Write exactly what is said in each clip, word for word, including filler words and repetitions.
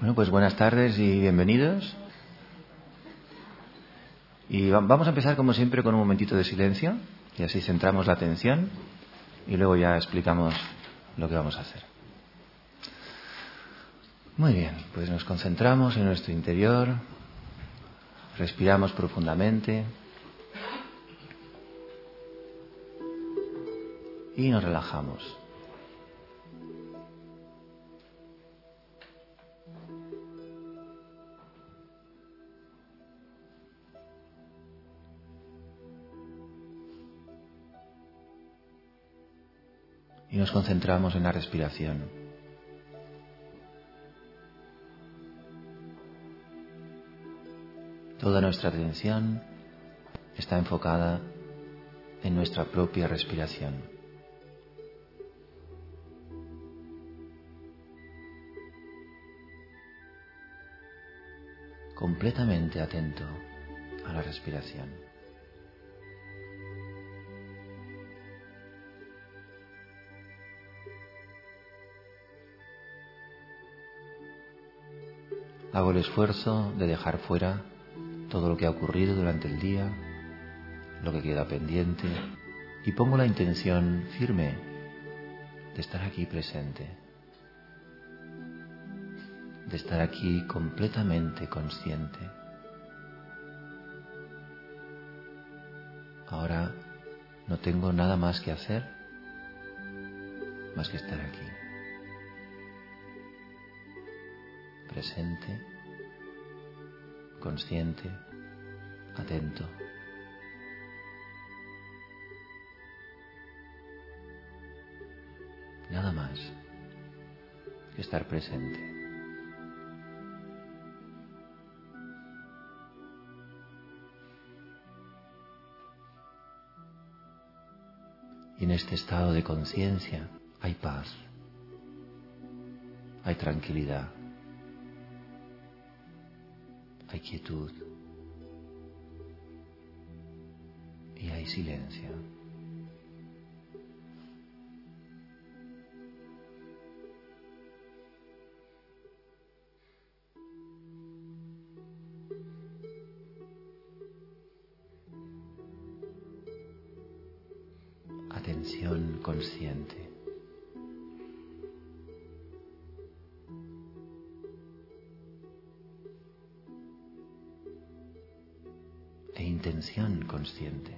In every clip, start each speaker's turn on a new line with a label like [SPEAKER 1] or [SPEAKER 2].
[SPEAKER 1] Bueno, pues buenas tardes y bienvenidos. Y vamos a empezar como siempre con un momentito de silencio y así centramos la atención y luego ya explicamos lo que vamos a hacer. Muy bien, pues nos concentramos en nuestro interior, respiramos profundamente y nos relajamos. Y nos concentramos en la respiración. Toda nuestra atención está enfocada en nuestra propia respiración. Completamente atento a la respiración. Hago el esfuerzo de dejar fuera todo lo que ha ocurrido durante el día, lo que queda pendiente, y pongo la intención firme de estar aquí presente, de estar aquí completamente consciente. Ahora no tengo nada más que hacer más que estar aquí, presente, consciente, atento. Nada más que estar presente. Y en este estado de conciencia hay paz, hay tranquilidad, hay quietud y hay silencio. Atención consciente. E intención consciente.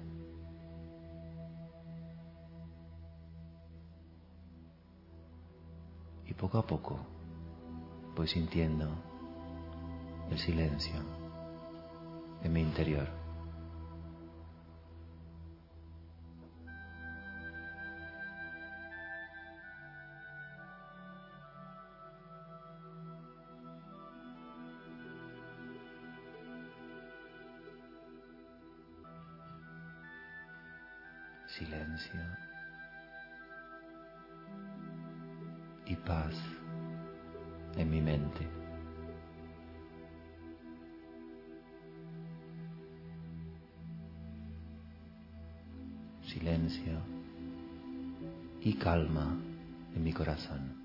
[SPEAKER 1] Y poco a poco voy sintiendo el silencio en mi interior. Silencio y paz en mi mente. Silencio y calma en mi corazón.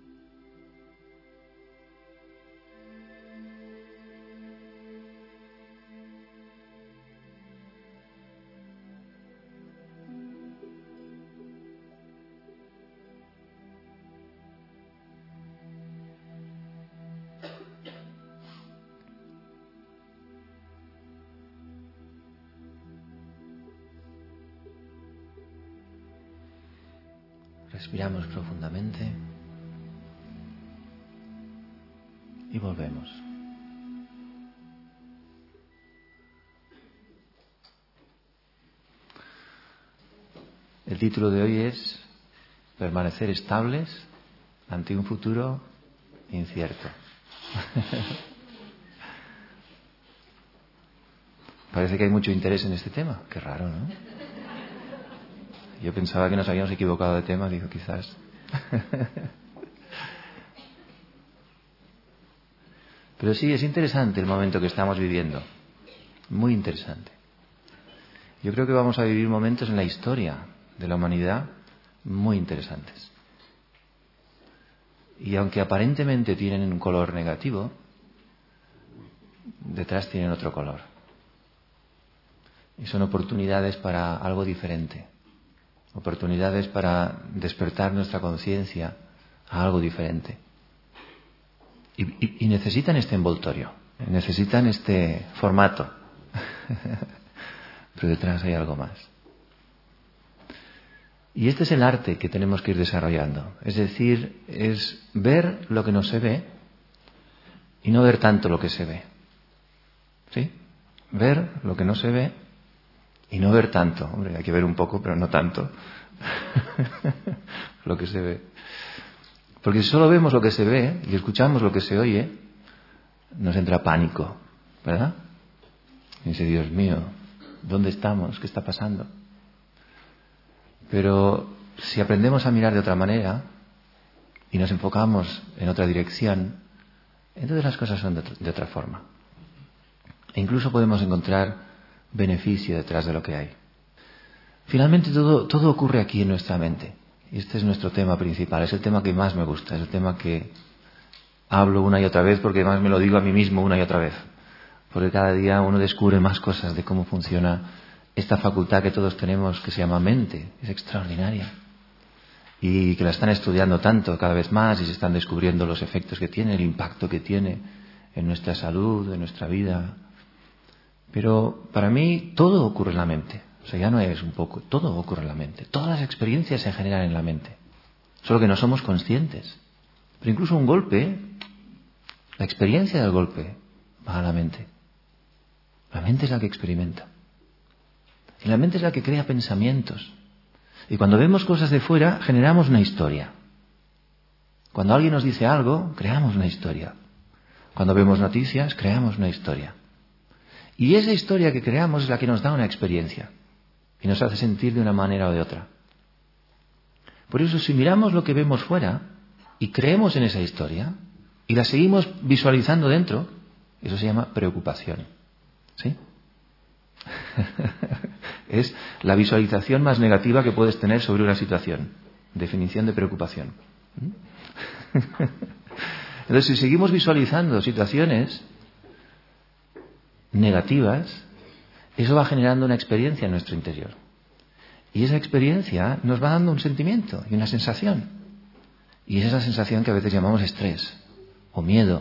[SPEAKER 1] Respiramos profundamente y volvemos. El título de hoy es Permanecer estables ante un futuro incierto. Parece que hay mucho interés en este tema. Qué raro, ¿no? Yo pensaba que nos habíamos equivocado de tema, digo, quizás. Pero sí, es interesante el momento que estamos viviendo. Muy interesante. Yo creo que vamos a vivir momentos en la historia de la humanidad muy interesantes. y aunque aparentemente tienen un color negativo, detrás tienen otro color. Y son oportunidades para algo diferente, oportunidades para despertar nuestra conciencia a algo diferente. Y, y, y necesitan este envoltorio, necesitan este formato, pero detrás hay algo más. Y este es el arte que tenemos que ir desarrollando, es decir, es ver lo que no se ve y no ver tanto lo que se ve. ¿Sí? Ver lo que no se ve y no ver tanto. Hombre, hay que ver un poco, pero no tanto lo que se ve. Porque si solo vemos lo que se ve y escuchamos lo que se oye, nos entra pánico, ¿verdad? Y dice, Dios mío, ¿dónde estamos? ¿Qué está pasando? Pero si aprendemos a mirar de otra manera y nos enfocamos en otra dirección, entonces las cosas son de, de otra forma. E incluso podemos encontrar beneficio detrás de lo que hay. Finalmente todo, todo ocurre aquí en nuestra mente. Y este es nuestro tema principal, es el tema que más me gusta, es el tema que hablo una y otra vez porque además me lo digo a mí mismo una y otra vez. Porque cada día uno descubre más cosas de cómo funciona esta facultad que todos tenemos que se llama mente. Es extraordinaria. Y que la están estudiando tanto cada vez más y se están descubriendo los efectos que tiene, el impacto que tiene en nuestra salud, en nuestra vida. Pero para mí todo ocurre en la mente. O sea, ya no es un poco, todo ocurre en la mente. Todas las experiencias se generan en la mente. Solo que no somos conscientes. Pero incluso un golpe, la experiencia del golpe va a la mente. La mente es la que experimenta. Y la mente es la que crea pensamientos. Y cuando vemos cosas de fuera, generamos una historia. Cuando alguien nos dice algo, creamos una historia. Cuando vemos noticias, creamos una historia. Y esa historia que creamos es la que nos da una experiencia. Y nos hace sentir de una manera o de otra. Por eso, si miramos lo que vemos fuera y creemos en esa historia y la seguimos visualizando dentro, eso se llama preocupación. ¿Sí? Es la visualización más negativa que puedes tener sobre una situación. Definición de preocupación. Entonces, si seguimos visualizando situaciones negativas, eso va generando una experiencia en nuestro interior. Y esa experiencia nos va dando un sentimiento y una sensación. Y es esa sensación que a veces llamamos estrés, o miedo,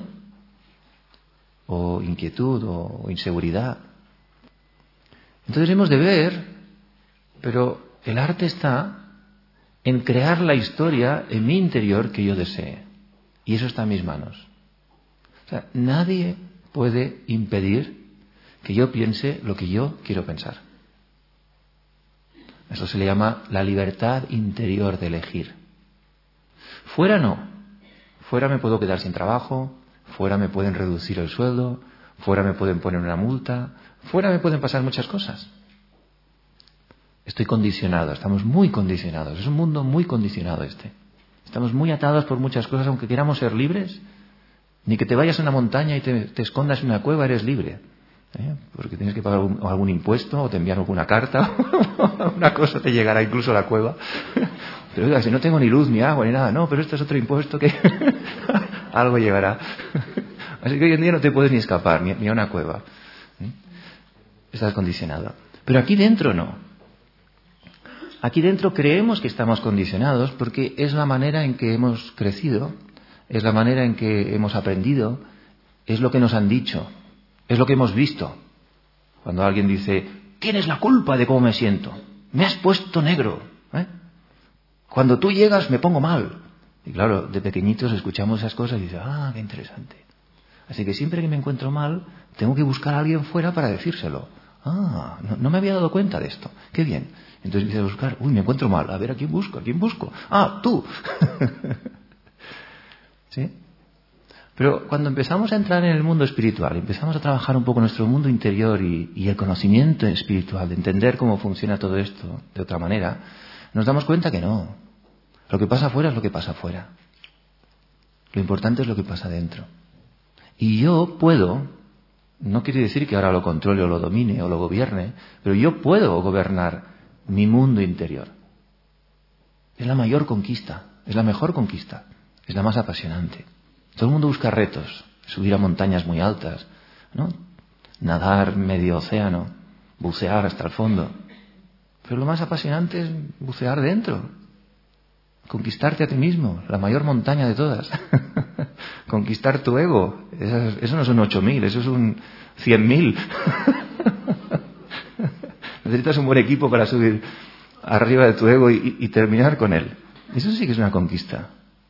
[SPEAKER 1] o inquietud, o, o inseguridad. Entonces hemos de ver, pero el arte está en crear la historia en mi interior que yo desee. Y eso está en mis manos. O sea, nadie puede impedir que yo piense lo que yo quiero pensar. Eso se le llama la libertad interior de elegir. Fuera no. Fuera me puedo quedar sin trabajo, fuera me pueden reducir el sueldo, fuera me pueden poner una multa, fuera me pueden pasar muchas cosas. Estoy condicionado, estamos muy condicionados. Es un mundo muy condicionado este. Estamos muy atados por muchas cosas, aunque queramos ser libres. Ni que te vayas a una montaña y te, te escondas en una cueva, eres libre. ¿Eh? Porque tienes que pagar algún, algún impuesto o te envían alguna carta, una cosa te llegará incluso a la cueva. Pero oiga, si no tengo ni luz, ni agua, ni nada, no, pero esto es otro impuesto que algo llegará. Así que hoy en día no te puedes ni escapar, ni, ni a una cueva. ¿Eh? Estás condicionado. Pero aquí dentro no. Aquí dentro creemos que estamos condicionados porque es la manera en que hemos crecido, es la manera en que hemos aprendido, es lo que nos han dicho. Es lo que hemos visto. Cuando alguien dice, tienes la culpa de cómo me siento. Me has puesto negro. ¿Eh? Cuando tú llegas me pongo mal. Y claro, de pequeñitos escuchamos esas cosas y dices, ah, qué interesante. Así que siempre que me encuentro mal, tengo que buscar a alguien fuera para decírselo. Ah, no, no me había dado cuenta de esto. Qué bien. Entonces empiezo a buscar, uy, me encuentro mal. A ver, ¿a quién busco? ¿A quién busco? Ah, tú. ¿Sí? Pero cuando empezamos a entrar en el mundo espiritual, empezamos a trabajar un poco nuestro mundo interior y, y el conocimiento espiritual, de entender cómo funciona todo esto de otra manera, nos damos cuenta que no. Lo que pasa afuera es lo que pasa afuera. Lo importante es lo que pasa dentro. Y yo puedo, no quiere decir que ahora lo controle o lo domine o lo gobierne, pero yo puedo gobernar mi mundo interior. Es la mayor conquista, es la mejor conquista. es la más apasionante. Todo el mundo busca retos, subir a montañas muy altas, ¿no? Nadar medio océano, bucear hasta el fondo. Pero lo más apasionante es bucear dentro, conquistarte a ti mismo, la mayor montaña de todas. Conquistar tu ego. Eso, eso no son ocho mil, eso es un cien mil. Necesitas un buen equipo para subir arriba de tu ego y, y terminar con él. Eso sí que es una conquista.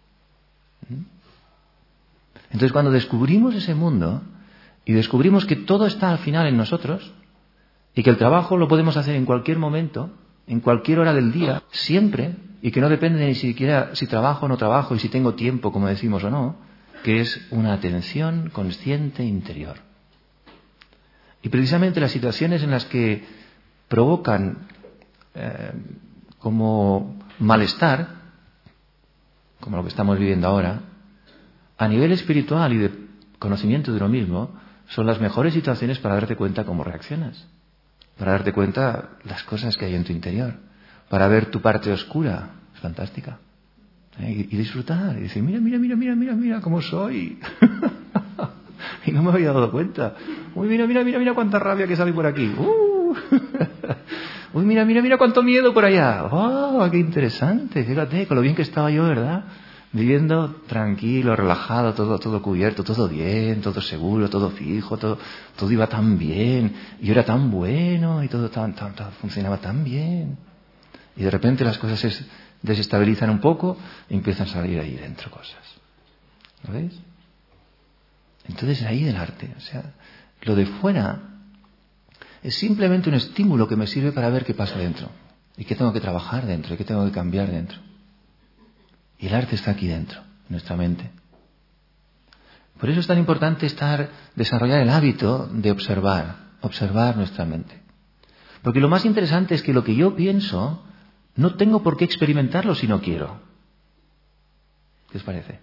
[SPEAKER 1] Entonces, cuando descubrimos ese mundo y descubrimos que todo está al final en nosotros y que el trabajo lo podemos hacer en cualquier momento, en cualquier hora del día, siempre, y que no depende ni siquiera si trabajo o no trabajo y si tengo tiempo, como decimos o no, que es una atención consciente interior. Y precisamente las situaciones en las que provocan eh, como malestar, como lo que estamos viviendo ahora, a nivel espiritual y de conocimiento de uno mismo, son las mejores situaciones para darte cuenta cómo reaccionas, para darte cuenta las cosas que hay en tu interior, para ver tu parte oscura, es fantástica, ¿eh? y, y disfrutar, y decir, mira, mira, mira, mira, mira, mira cómo soy, y no me había dado cuenta, uy, mira, mira, mira, mira cuánta rabia que sale por aquí, uh. uy, mira, mira, mira cuánto miedo por allá, oh, qué interesante, fíjate, con lo bien que estaba yo, ¿verdad? Viviendo tranquilo, relajado, todo, todo cubierto, todo bien, todo seguro, todo fijo, todo, todo iba tan bien, y yo era tan bueno, y todo, tan, tan, tan, funcionaba tan bien. Y de repente las cosas se desestabilizan un poco y empiezan a salir ahí dentro cosas. ¿Lo veis? Entonces ahí del arte, o sea, lo de fuera es simplemente un estímulo que me sirve para ver qué pasa dentro, y qué tengo que trabajar dentro, y qué tengo que cambiar dentro. Y el arte está aquí dentro, en nuestra mente. Por eso es tan importante estar, desarrollar el hábito de observar, observar nuestra mente. Porque lo más interesante es que lo que yo pienso, no tengo por qué experimentarlo si no quiero. ¿Qué os parece?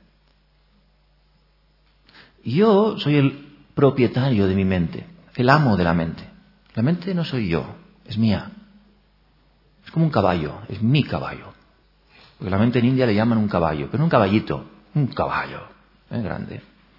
[SPEAKER 1] Yo soy el propietario de mi mente, el amo de la mente. La mente no soy yo, es mía. Es como un caballo, es mi caballo. Porque la mente en India le llaman un caballo, pero no un caballito, un caballo, ¿eh? Grande.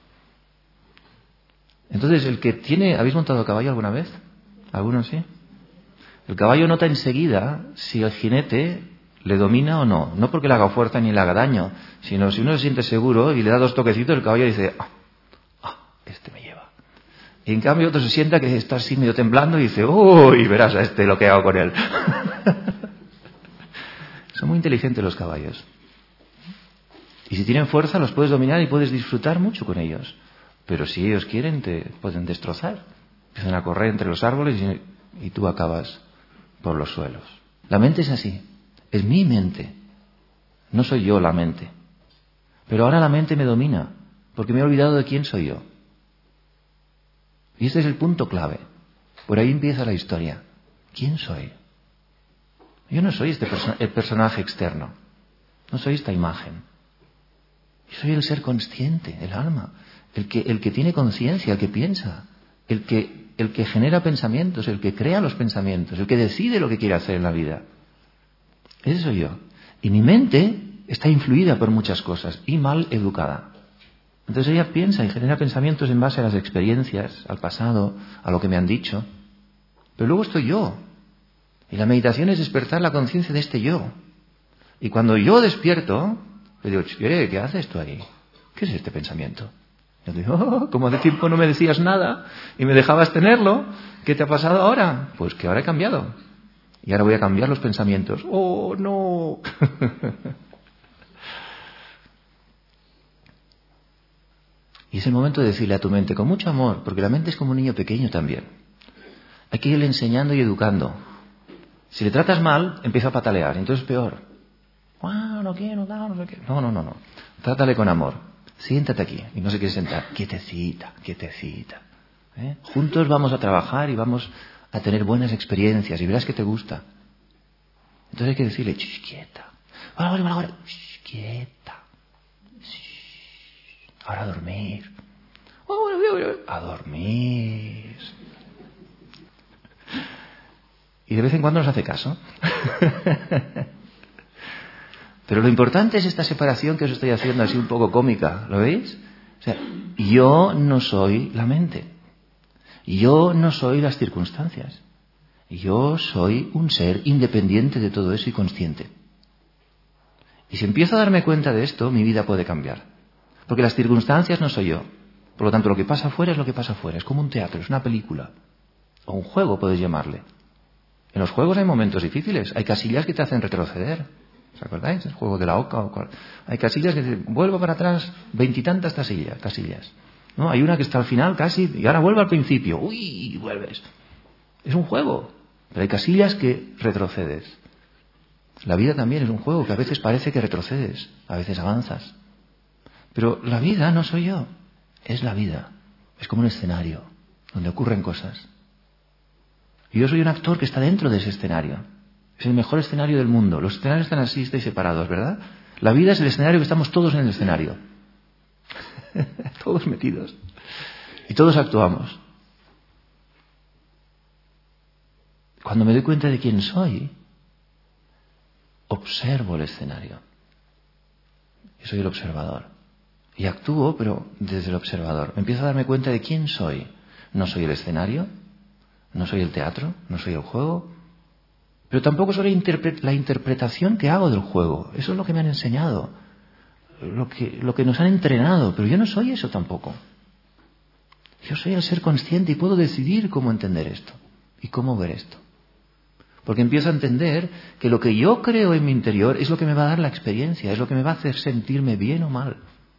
[SPEAKER 1] Entonces, el que tiene... ¿Habéis montado a caballo alguna vez? ¿Algunos sí? El caballo nota enseguida si el jinete le domina o no. No porque le haga fuerza ni le haga daño, sino si uno se siente seguro y le da dos toquecitos, el caballo dice, ah, ah, este me lleva. Y en cambio otro se sienta que está así medio temblando y dice, uy, verás a este lo que hago con él. Son muy inteligentes los caballos. Y si tienen fuerza los puedes dominar y puedes disfrutar mucho con ellos. Pero si ellos quieren te pueden destrozar. Empiezan a correr entre los árboles y, y tú acabas por los suelos. La mente es así. Es mi mente. No soy yo la mente. Pero ahora la mente me domina porque me he olvidado de quién soy yo. Y este es el punto clave. Por ahí empieza la historia. ¿Quién soy? Yo no soy este perso- el personaje externo. No soy esta imagen. Yo soy el ser consciente, el alma. El que, el que tiene conciencia, el que piensa. El que, el que genera pensamientos, el que crea los pensamientos. El que decide lo que quiere hacer en la vida. Ese soy yo. Y mi mente está influida por muchas cosas y mal educada. Entonces ella piensa y genera pensamientos en base a las experiencias, al pasado, a lo que me han dicho. Pero luego estoy yo. Y la meditación es despertar la conciencia de este yo. Y cuando yo despierto, le digo, ¿qué, ¿qué haces tú ahí? ¿Qué es este pensamiento? Y yo digo, oh, como de tiempo no me decías nada y me dejabas tenerlo, ¿qué te ha pasado ahora? Pues que ahora he cambiado. Y ahora voy a cambiar los pensamientos. ¡Oh, no! Y es el momento de decirle a tu mente, con mucho amor, porque la mente es como un niño pequeño también. Hay que irle enseñando y educando. Si le tratas mal, empieza a patalear, entonces es peor. ¡Ah, no quiero, no, no sé qué! No, no, no, no. Trátale con amor. Siéntate aquí. Y no se quiere sentar. Quietecita, quietecita. ¿Eh? Juntos vamos a trabajar y vamos a tener buenas experiencias y verás que te gusta. Entonces hay que decirle, shh, quieta. Ahora, ahora, ahora, shh, quieta. Shh. Ahora a dormir. A dormir. Y de vez en cuando nos hace caso. Pero lo importante es esta separación que os estoy haciendo así un poco cómica, ¿lo veis? O sea, yo no soy la mente. Yo no soy las circunstancias. Yo soy un ser independiente de todo eso y consciente. Y si empiezo a darme cuenta de esto, mi vida puede cambiar. Porque las circunstancias no soy yo. Por lo tanto, lo que pasa afuera es lo que pasa afuera. Es como un teatro, es una película. O un juego, podéis llamarle. En los juegos hay momentos difíciles. Hay casillas que te hacen retroceder. ¿Os acordáis? El juego de la oca. O cual... Hay casillas que dicen, vuelvo para atrás veintitantas casillas. casillas. ¿No? Hay una que está al final casi y ahora vuelve al principio. ¡Uy! Vuelves. Es un juego. Pero hay casillas que retrocedes. La vida también es un juego que a veces parece que retrocedes, a veces avanzas. Pero la vida no soy yo, es la vida. Es como un escenario donde ocurren cosas. Y yo soy un actor que está dentro de ese escenario. Es el mejor escenario del mundo. Los escenarios están así, estáis separados, ¿verdad? La vida es el escenario que estamos todos en el escenario. Todos metidos. Y todos actuamos. Cuando me doy cuenta de quién soy, observo el escenario. Yo soy el observador. Y actúo, pero desde el observador. Me empiezo a darme cuenta de quién soy. No soy el escenario, no soy el teatro, no soy el juego, pero tampoco soy la, interpre- la interpretación que hago del juego. Eso es lo que me han enseñado, lo que, lo que nos han entrenado, pero yo no soy eso tampoco. Yo soy el ser consciente y puedo decidir cómo entender esto y cómo ver esto. Porque empiezo a entender que lo que yo creo en mi interior es lo que me va a dar la experiencia, es lo que me va a hacer sentirme bien o mal.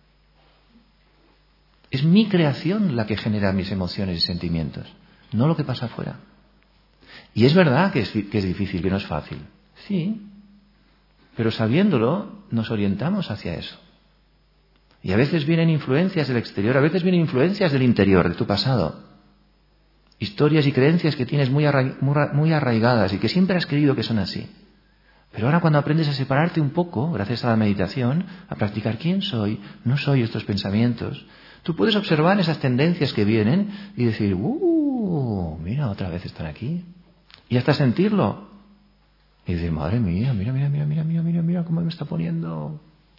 [SPEAKER 1] Es mi creación la que genera mis emociones y sentimientos, no lo que pasa afuera. Y es verdad que es, que es difícil, que no es fácil. Sí, pero sabiéndolo nos orientamos hacia eso. Y a veces vienen influencias del exterior, a veces vienen influencias del interior, de tu pasado. Historias y creencias que tienes muy, arra- muy arraigadas y que siempre has creído que son así. Pero ahora cuando aprendes a separarte un poco, gracias a la meditación, a practicar quién soy, no soy estos pensamientos, tú puedes observar esas tendencias que vienen y decir, ¡uh! Mira, otra vez están aquí. Y hasta sentirlo. Y decir, madre mía, mira, mira, mira, mira, mira, mira, mira cómo me está poniendo.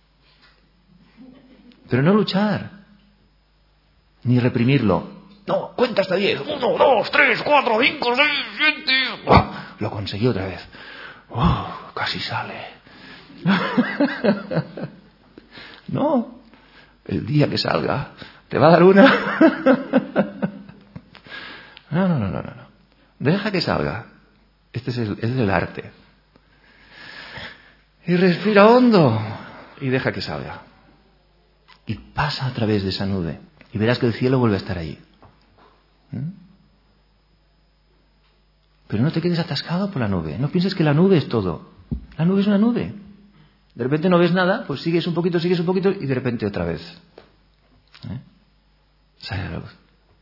[SPEAKER 1] Pero no luchar, ni reprimirlo. No, cuenta hasta diez. Uno, dos, tres, cuatro, cinco, seis, siete. ¡Buah! Lo conseguí otra vez. ¡Oh! Casi sale. No. El día que salga, te va a dar una. No, no, no, no, no. Deja que salga. Este es el, este es el arte. Y respira hondo. Y deja que salga. Y pasa a través de esa nube. Y verás que el cielo vuelve a estar ahí. Pero no te quedes atascado por la nube. No pienses que la nube es todo. La nube es una nube. De repente no ves nada, pues sigues un poquito, sigues un poquito y de repente otra vez ¿Eh? sale a la luz.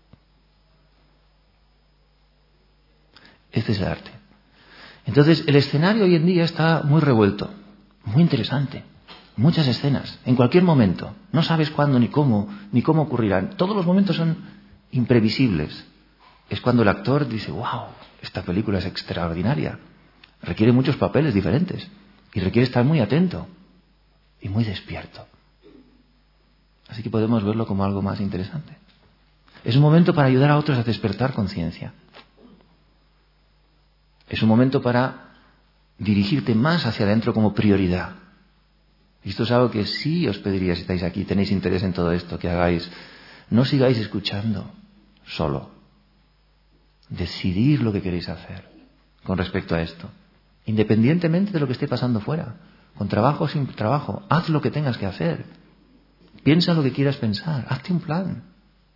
[SPEAKER 1] Este es el arte. Entonces el escenario hoy en día está muy revuelto, muy interesante. Muchas escenas, en cualquier momento. No sabes cuándo ni cómo, ni cómo ocurrirán. Todos los momentos son imprevisibles. Es cuando el actor dice, wow, esta película es extraordinaria. Requiere muchos papeles diferentes y requiere estar muy atento y muy despierto. Así que podemos verlo como algo más interesante. Es un momento para ayudar a otros a despertar conciencia. Es un momento para dirigirte más hacia adentro como prioridad. Y esto es algo que sí os pediría si estáis aquí, tenéis interés en todo esto, que hagáis. No sigáis escuchando solo. Decidir lo que queréis hacer con respecto a esto. Independientemente de lo que esté pasando fuera. Con trabajo o sin trabajo. Haz lo que tengas que hacer. Piensa lo que quieras pensar. Hazte un plan.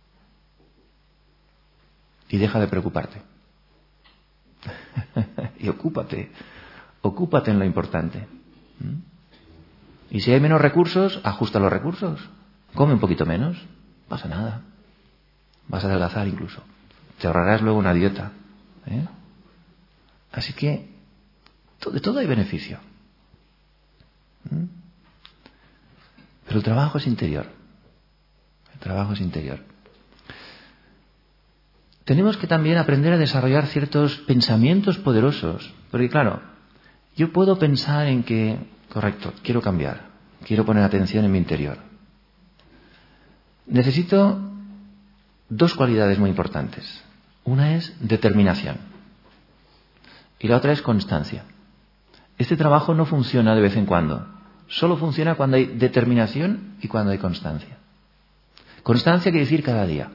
[SPEAKER 1] Y deja de preocuparte. Y ocúpate. Ocúpate en lo importante. ¿Mm? Y si hay menos recursos, ajusta los recursos. Come un poquito menos. No pasa nada. Vas a adelgazar incluso. Te ahorrarás luego una dieta. ¿eh? Así que de todo hay beneficio. ¿Mm? Pero el trabajo es interior. El trabajo es interior. Tenemos que también aprender a desarrollar ciertos pensamientos poderosos. Porque claro, yo puedo pensar en que correcto, quiero cambiar, quiero poner atención en mi interior. Necesito dos cualidades muy importantes. Una es determinación y la otra es constancia. Este trabajo no funciona de vez en cuando, solo funciona cuando hay determinación y cuando hay constancia. Constancia quiere decir cada día.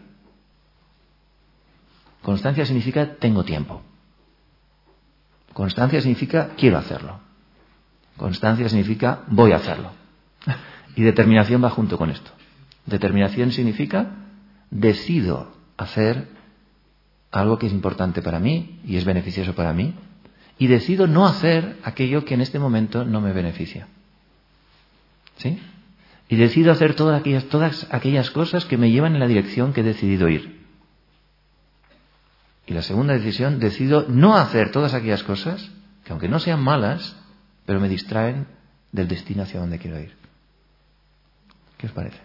[SPEAKER 1] Constancia significa tengo tiempo. Constancia significa quiero hacerlo. Constancia significa voy a hacerlo. Y determinación va junto con esto. Determinación significa decido hacer algo que es importante para mí y es beneficioso para mí, y decido no hacer aquello que en este momento no me beneficia. ¿Sí? Y decido hacer todas aquellas, todas aquellas cosas que me llevan en la dirección que he decidido ir. Y la segunda decisión, decido no hacer todas aquellas cosas que, aunque no sean malas, pero me distraen del destino hacia donde quiero ir. ¿Qué os parece?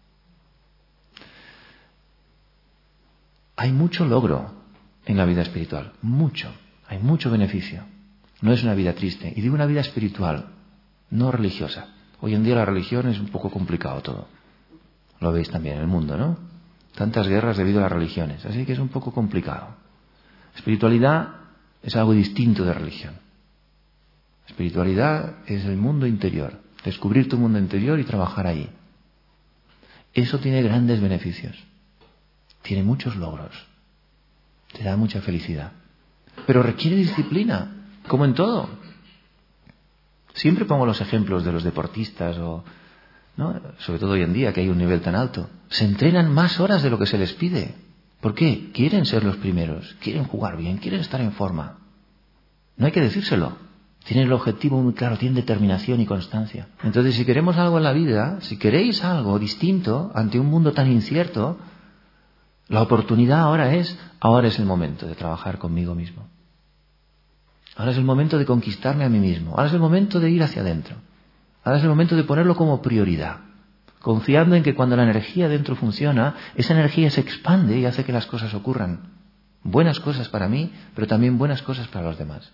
[SPEAKER 1] Hay mucho logro en la vida espiritual, mucho, hay mucho beneficio. No es una vida triste, y digo una vida espiritual, no religiosa. Hoy en día la religión es un poco complicado todo. Lo veis también en el mundo, ¿no? Tantas guerras debido a las religiones, así que es un poco complicado. Espiritualidad es algo distinto de religión. Espiritualidad es el mundo interior, descubrir tu mundo interior y trabajar allí. Eso tiene grandes beneficios, tiene muchos logros, te da mucha felicidad, pero requiere disciplina, como en todo. Siempre pongo los ejemplos de los deportistas, o, ¿no? Sobre todo hoy en día que hay un nivel tan alto. Se entrenan más horas de lo que se les pide. ¿Por qué? Quieren ser los primeros, quieren jugar bien, quieren estar en forma. No hay que decírselo. Tienen el objetivo muy claro, tienen determinación y constancia. Entonces, si queremos algo en la vida, si queréis algo distinto ante un mundo tan incierto, la oportunidad ahora es, ahora es el momento de trabajar conmigo mismo. Ahora es el momento de conquistarme a mí mismo. Ahora es el momento de ir hacia adentro. Ahora es el momento de ponerlo como prioridad. Confiando en que cuando la energía dentro funciona, esa energía se expande y hace que las cosas ocurran. Buenas cosas para mí, pero también buenas cosas para los demás.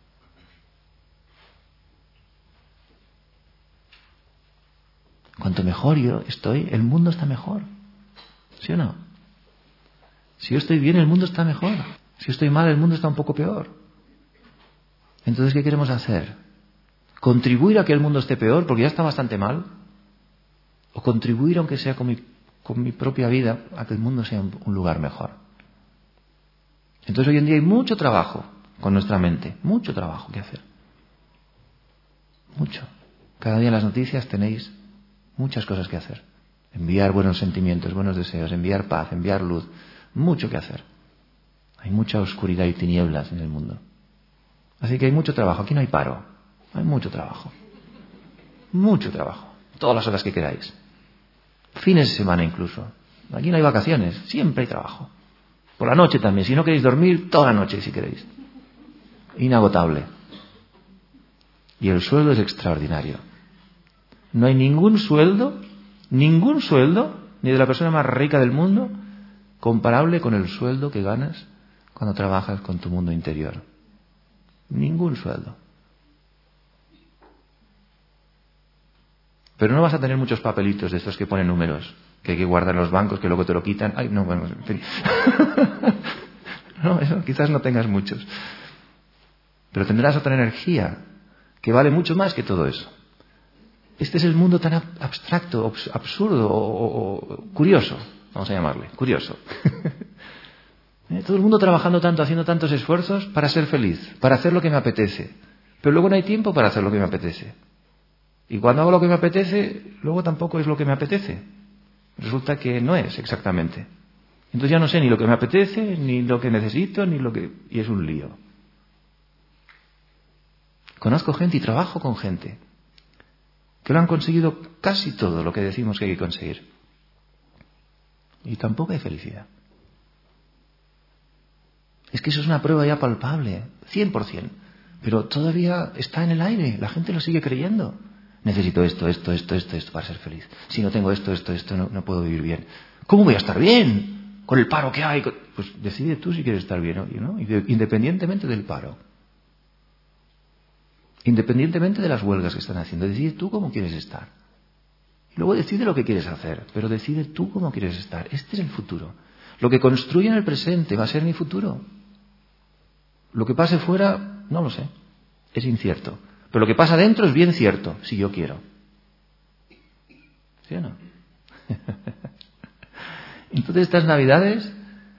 [SPEAKER 1] Cuanto mejor yo estoy, el mundo está mejor. ¿Sí o no? Si yo estoy bien, el mundo está mejor. Si yo estoy mal, el mundo está un poco peor. Entonces, ¿qué queremos hacer? ¿Contribuir a que el mundo esté peor porque ya está bastante mal? ¿O contribuir, aunque sea con mi, con mi propia vida, a que el mundo sea un, un lugar mejor? Entonces, hoy en día hay mucho trabajo con nuestra mente. Mucho trabajo que hacer. Mucho. Cada día en las noticias tenéis muchas cosas que hacer. Enviar buenos sentimientos, buenos deseos, enviar paz, enviar luz. Mucho que hacer. Hay mucha oscuridad y tinieblas en el mundo. Así que hay mucho trabajo. Aquí no hay paro. Hay mucho trabajo. Mucho trabajo. Todas las horas que queráis. Fines de semana incluso. Aquí no hay vacaciones. Siempre hay trabajo. Por la noche también. Si no queréis dormir, toda la noche si queréis. Inagotable. Y el sueldo es extraordinario. No hay ningún sueldo, ningún sueldo, ni de la persona más rica del mundo, comparable con el sueldo que ganas cuando trabajas con tu mundo interior. Ningún sueldo. Pero no vas a tener muchos papelitos de estos que ponen números, que hay que guardar en los bancos, que luego te lo quitan. Ay, no, bueno, en fin. No, eso quizás no tengas muchos. Pero tendrás otra energía que vale mucho más que todo eso. Este es el mundo tan abstracto, absurdo o, o, o curioso, vamos a llamarle, curioso. Todo el mundo trabajando tanto, haciendo tantos esfuerzos para ser feliz, para hacer lo que me apetece. Pero luego no hay tiempo para hacer lo que me apetece. Y cuando hago lo que me apetece, luego tampoco es lo que me apetece. Resulta que no es exactamente. Entonces ya no sé ni lo que me apetece, ni lo que necesito, ni lo que... Y es un lío. Conozco gente y trabajo con gente que lo han conseguido casi todo lo que decimos que hay que conseguir. Y tampoco hay felicidad. Es que eso es una prueba ya palpable, cien por ciento. Pero todavía está en el aire, la gente lo sigue creyendo. Necesito esto, esto, esto, esto, esto para ser feliz. Si no tengo esto, esto, esto, no, no puedo vivir bien. ¿Cómo voy a estar bien? Con el paro que hay. Pues decide tú si quieres estar bien, ¿no? Independientemente del paro. Independientemente de las huelgas que están haciendo, decide tú cómo quieres estar. Y luego decide lo que quieres hacer, pero decide tú cómo quieres estar. Este es el futuro. Lo que construye en el presente va a ser mi futuro. Lo que pase fuera, no lo sé. Es incierto. Pero lo que pasa dentro es bien cierto, si yo quiero. ¿Sí o no? Entonces estas Navidades,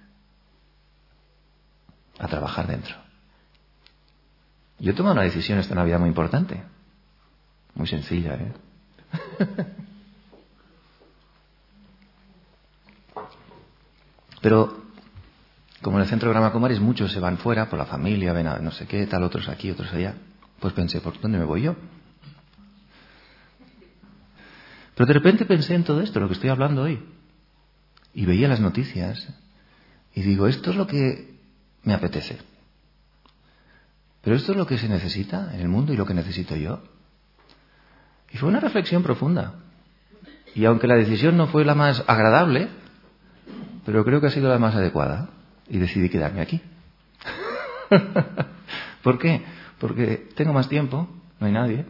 [SPEAKER 1] a trabajar dentro. Yo he tomado una decisión esta Navidad muy importante. Muy sencilla, ¿eh? Pero, como en el centro de Brahma Kumaris muchos se van fuera por la familia, ven a no sé qué, tal, otros aquí, otros allá, pues pensé, ¿por dónde me voy yo? Pero de repente pensé en todo esto, lo que estoy hablando hoy. Y veía las noticias y digo, esto es lo que me apetece. Pero esto es lo que se necesita en el mundo y lo que necesito yo. Y fue una reflexión profunda. Y aunque la decisión no fue la más agradable, pero creo que ha sido la más adecuada. Y decidí quedarme aquí. ¿Por qué? Porque tengo más tiempo, no hay nadie.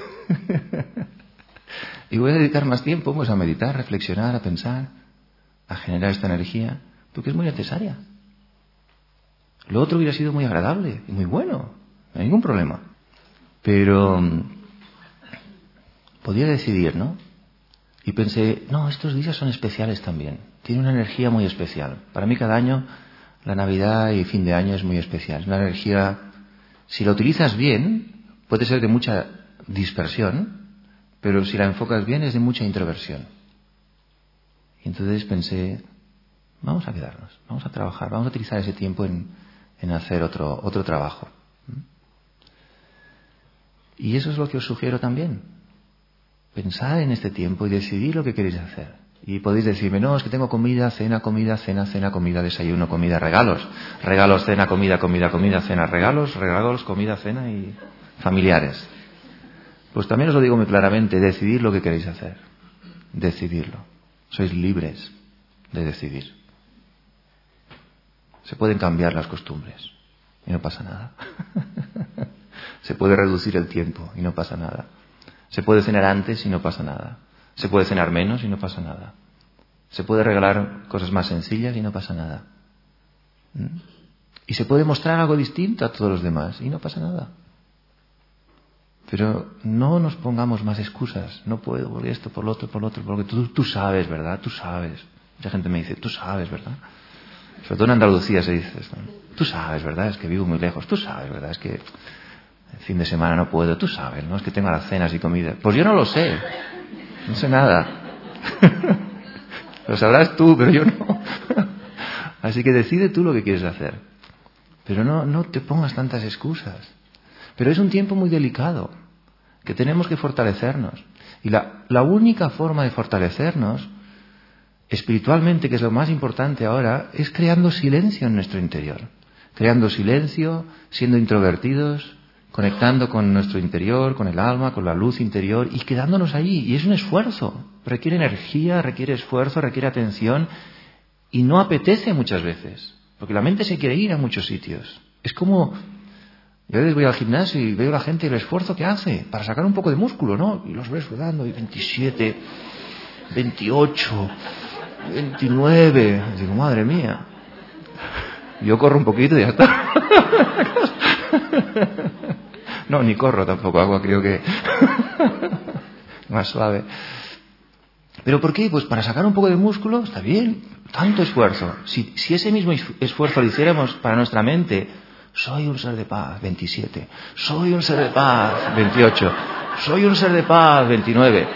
[SPEAKER 1] Y voy a dedicar más tiempo pues, a meditar, a reflexionar, a pensar, a generar esta energía, porque es muy necesaria. Lo otro hubiera sido muy agradable y muy bueno, no hay ningún problema. Pero podía decidir, ¿no? Y pensé, no, estos días son especiales también. Tiene una energía muy especial. Para mí cada año, la Navidad y fin de año es muy especial. Es una energía, si la utilizas bien, puede ser de mucha dispersión, pero si la enfocas bien es de mucha introversión. Y entonces pensé, vamos a quedarnos, vamos a trabajar, vamos a utilizar ese tiempo en, en hacer otro, otro trabajo. Y eso es lo que os sugiero también. Pensad en este tiempo y decidid lo que queréis hacer. Y podéis decirme, no, es que tengo comida, cena, comida, cena, cena, comida, desayuno, comida, regalos. Regalos, cena, comida, comida, comida, cena, regalos, regalos, comida, cena y familiares. Pues también os lo digo muy claramente, decidid lo que queréis hacer. Decidirlo. Sois libres de decidir. Se pueden cambiar las costumbres y no pasa nada. Se puede reducir el tiempo y no pasa nada. Se puede cenar antes y no pasa nada. Se puede cenar menos y no pasa nada. Se puede regalar cosas más sencillas y no pasa nada. ¿Mm? Y se puede mostrar algo distinto a todos los demás y no pasa nada. Pero no nos pongamos más excusas. No puedo por esto, por lo otro, por lo otro, porque tú, tú sabes, ¿verdad? Tú sabes. Mucha gente me dice, tú sabes, ¿verdad? Sobre todo en Andalucía se dice esto. Tú sabes, ¿verdad? Es que vivo muy lejos. Tú sabes, ¿verdad? Es que el fin de semana no puedo. Tú sabes, ¿no? Es que tengo las cenas y comida. Pues yo no lo sé. No sé nada. Lo sabrás tú, pero yo no. Así que decide tú lo que quieres hacer. Pero no, no te pongas tantas excusas. Pero es un tiempo muy delicado, que tenemos que fortalecernos. Y la, la única forma de fortalecernos espiritualmente, que es lo más importante ahora, es creando silencio en nuestro interior. Creando silencio, siendo introvertidos, conectando con nuestro interior, con el alma, con la luz interior y quedándonos allí. Y es un esfuerzo. Requiere energía, requiere esfuerzo, requiere atención y no apetece muchas veces. Porque la mente se quiere ir a muchos sitios. Es como... Yo a veces voy al gimnasio y veo a la gente el esfuerzo que hace para sacar un poco de músculo, ¿no? Y los ves sudando, y veintisiete, veintiocho, veintinueve. Y digo, madre mía. Yo corro un poquito y ya está. No, ni corro tampoco, hago creo que más suave. ¿Pero por qué? Pues para sacar un poco de músculo, está bien, tanto esfuerzo. Si, si ese mismo esfuerzo lo hiciéramos para nuestra mente, soy un ser de paz, veintisiete. Soy un ser de paz, veintiocho. Soy un ser de paz, veintinueve.